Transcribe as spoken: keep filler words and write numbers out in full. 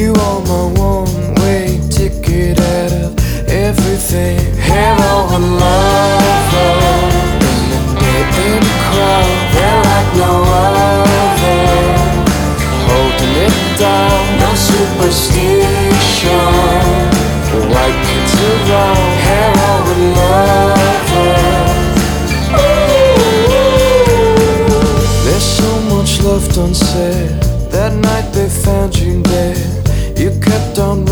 You are my one-way ticket out of everything. Hero and lover in the dead end crowd, they're like no other, holding it down. No superstition, white kids around. Hero and lover. There's so much left unsaid. That night they found you dead. You kept on